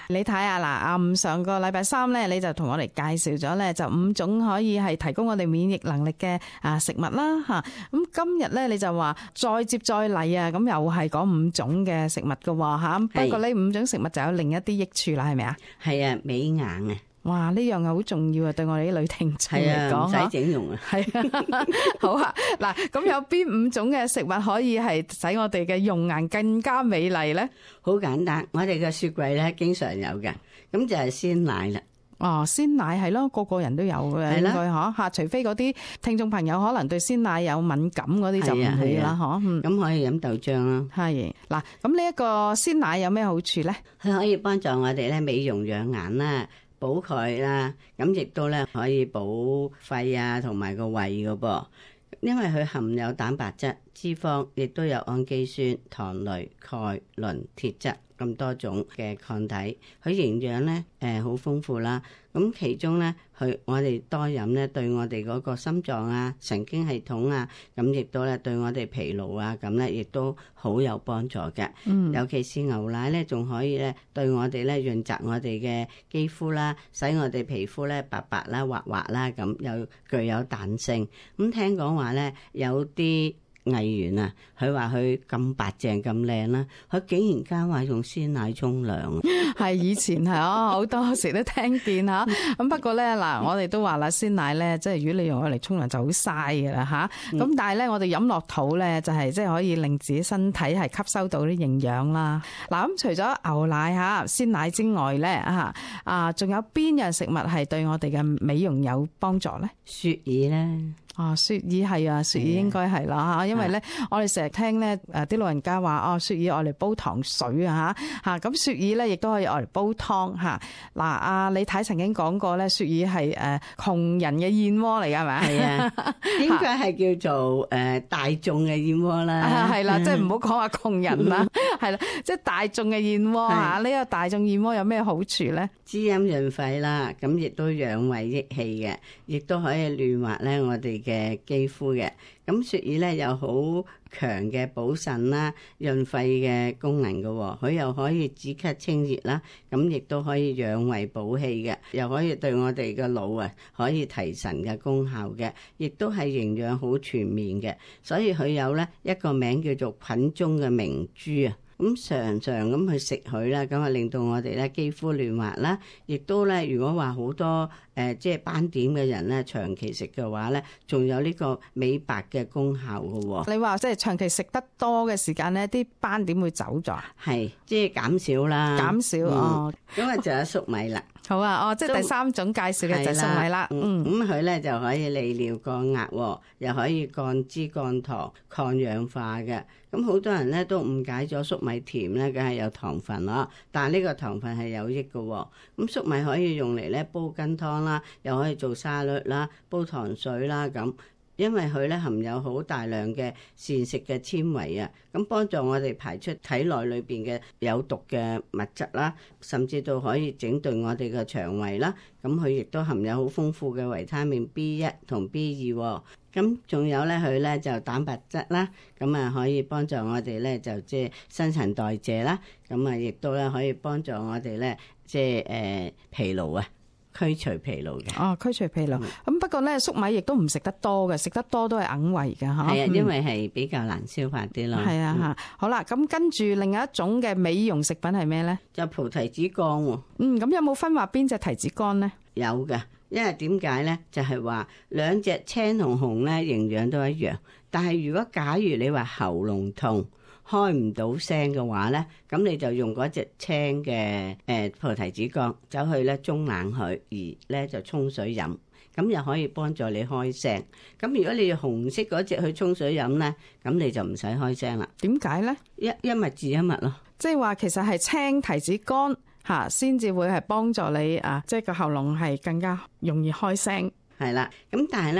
你睇下嗱，上個禮拜三咧，你就同我哋介紹咗咧，就5種可以係提高我哋免疫能力嘅食物啦吓。咁今日咧，你就話再接再厲啊，咁又係講5種嘅食物噶吓。不過呢5種食物就有另一啲益處啦，係咪啊？ 係啊，美顏啊！ 哇，呢樣係好重要啊，對我哋啲女聽眾嚟講， 唔使整容啊。 係啊，好啊。嗱，咁有邊5種嘅食物可以係使我哋嘅容顏更加美麗咧？ 好簡單，我哋嘅雪櫃咧經常有嘅，咁就係鮮奶啦。 哦，鮮奶係咯，個個人都有嘅，應該嗬吓，除非嗰啲聽眾朋友可能對鮮奶有敏感嗰啲就唔會啦，嗬。 咁可以飲豆漿啦。係嗱，咁呢一個鮮奶有咩好處咧？ 佢可以幫助我哋咧美容養顏啦。補鈣啦，咁亦都咧可以補肺啊，同埋個胃噶噃，因為佢含有蛋白質、脂肪，亦都有氨基酸、糖類、鈣、磷、鐵質咁多種嘅抗體，佢營養咧好豐富啦。咁其中咧，我哋多飲咧，對我哋嗰個心臟啊、神經系統啊，咁亦都咧對我哋疲勞啊，咁咧亦都好有幫助嘅。尤其是牛奶咧，仲可以咧對我哋咧潤澤我哋嘅肌膚啦，使我哋皮膚咧白白啦、滑滑啦，咁又具有彈性。咁聽講話咧，有啲藝員啊，佢話佢咁白淨咁靚啦，佢竟然間話用鮮奶沖涼， 係以前係好多時都聽見吓。咁不過咧嗱，我哋都話啦，鮮奶咧，即係如果你用佢嚟沖涼就好嘥噶啦吓。咁但係咧，我哋飲落肚咧，就係即係可以令自己身體係吸收到啲營養啦。嗱，咁除咗牛奶吓、鮮奶之外咧仲有邊樣食物係對我哋嘅美容有幫助咧？ 雪耳咧。 雪耳係啊，雪耳應該係啦吓，因為咧我哋成日聽咧啲老人家話雪耳愛嚟煲糖水啊吓，咁雪耳咧亦都可以愛嚟煲湯吓。嗱，李太曾經講過咧，雪耳係窮人嘅燕窩嚟㗎，係咪？係啊， 應該係叫做大眾嘅燕窩啦。 係啦，即係唔好講話窮人啦，係啦，即係大眾嘅燕窩吓。呢個大眾燕窩有咩好處咧？ 滋陰潤肺啦，咁亦都養胃益氣嘅，亦都可以嫩滑咧我哋嘅肌膚嘅。咁雪耳咧有好強嘅補腎啦、潤肺嘅功能嘅，佢又可以止咳清熱啦，咁亦都可以養胃補氣嘅，又可以對我哋嘅腦啊可以提神嘅功效嘅，亦都係營養好全面嘅，所以佢有咧一個名叫做菌中嘅明珠啊。咁常常咁去食佢啦，咁啊令到我哋咧肌膚嫩滑啦，亦都咧如果話好多即係斑點嘅人咧，長期食嘅話咧，仲有呢個美白嘅功效嘅。你話即係長期食得多嘅時間咧，啲斑點會走咗？係，即係減少啦。減少哦。咁啊，仲有粟米啦。好啊，即係第3種介紹嘅就係粟米啦。咁佢咧就可以利尿降壓，又可以降脂降糖、抗氧化嘅。咁好多人咧都誤解咗粟米甜咧，梗係有糖分咯。但係呢個糖分係有益嘅。咁粟米可以用嚟咧煲羹湯啦，又可以做沙律啦、煲糖水啦咁。因為佢咧含有好大量嘅膳食嘅纖維啊，咁幫助我哋排出體內裏邊嘅有毒嘅物質啦，甚至到可以整頓我哋嘅腸胃啦。咁佢亦都含有好豐富嘅維他命 B1 同 B2。咁仲有咧，佢咧就蛋白質啦，咁啊可以幫助我哋咧就即係新陳代謝啦，咁啊亦都咧可以幫助我哋咧即係疲勞啊。驅除疲勞嘅。驅除疲勞。咁不過咧，粟米亦都唔食得多嘅，食得多都係哽胃嘅嚇。係啊，因為係比較難消化啲咯。係啊嚇。好啦，咁跟住另外一種嘅美容食品係咩咧？就菩提子乾喎。咁有冇分話邊隻提子乾咧？有嘅，因為點解咧？就係話兩隻青同紅咧營養都一樣，但係如果假如你話喉嚨痛，開唔到聲嘅話咧，咁你就用嗰隻青嘅菩提子乾走去咧中冷佢，而咧就沖水飲，咁又可以幫助你開聲。咁如果你用紅色嗰隻去沖水飲咧，咁你就唔使開聲啦。點解咧？一物治一物咯，即係話其實係青提子乾嚇先至會係幫助你即係個喉嚨係更加容易開聲。係啦，咁但係咧嗱，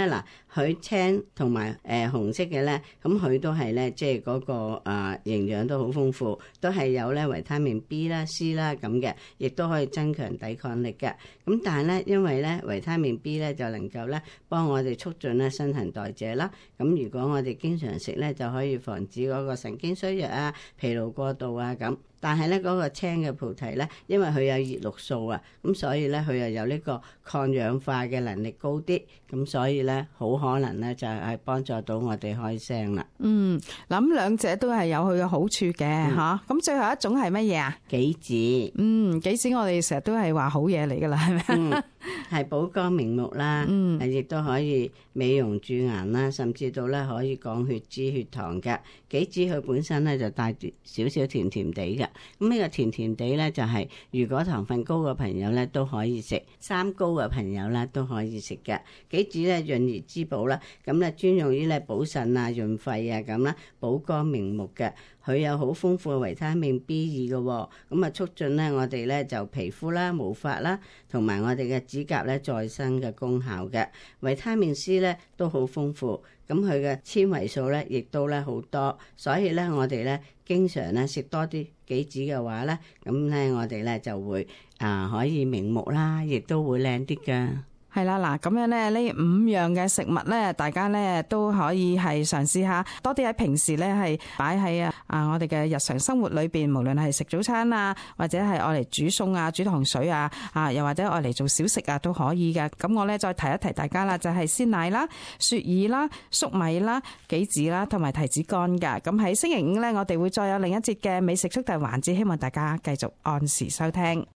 佢青同埋紅色嘅咧，咁佢都係咧，即係嗰個營養都好豐富，都係有咧維他命 B 啦、C 啦咁嘅，亦都可以增強抵抗力嘅。咁但係咧，因為咧維他命 B 咧就能夠咧幫我哋促進咧新陳代謝啦。咁如果我哋經常食咧，就可以防止嗰個神經衰弱啊、疲勞過度啊咁。但係咧嗰個青嘅菩提咧，因為佢有葉綠素啊，咁所以咧佢又有呢個抗氧化嘅能力高啲，咁所以咧好可能咧就係幫助到我哋開聲啦。 咁兩者都係有佢嘅好處嘅吓。咁最後一種係乜嘢啊？ 杞子。 杞子我哋成日都係話好嘢嚟噶啦，係咪？ 係補肝明目啦，亦都可以美容駐顏啦，甚至到咧可以降血脂、血糖嘅。杞子佢本身咧就帶少少甜甜地嘅，咁呢個甜甜地咧就係如果糖分高嘅朋友咧都可以食，三高嘅朋友咧都可以食嘅。杞子咧潤而滋補啦，咁咧專用於咧補腎啊、潤肺啊咁啦，補肝明目嘅。佢有好豐富嘅維他命 B2 嘅，咁啊促進咧我哋咧就皮膚啦、毛髮啦，同埋我哋嘅指甲咧再生嘅功效嘅。維他命 C 咧都好豐富，咁佢嘅纖維素咧亦都咧好多，所以咧我哋咧經常咧食多啲杞子嘅話咧，咁咧我哋咧就會可以明目啦，亦都會靚啲㗎。 係啦，嗱咁樣咧，呢5樣嘅食物咧，大家咧都可以係嘗試下，多啲喺平時咧係擺喺我哋嘅日常生活裏邊，無論係食早餐啊，或者係愛嚟煮餸啊、煮糖水啊，又或者愛嚟做小食啊都可以嘅。咁我咧再提一提大家啦，就係鮮奶啦、雪耳啦、粟米啦、杞子啦，同埋提子乾㗎。咁喺星期5咧，我哋會再有另一節嘅美食速遞環節，希望大家繼續按時收聽。